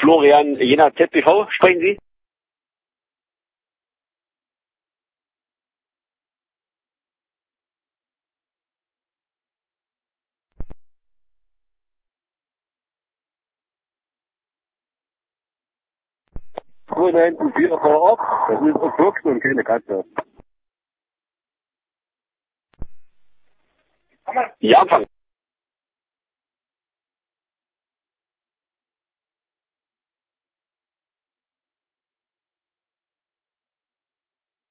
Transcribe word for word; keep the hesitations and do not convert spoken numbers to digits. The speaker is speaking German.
Florian Jena Z B V, sprechen Sie? Gut, da hinten vier vor Ort. Das ist ein Fuchs und keine Katze. Ja, Anfang.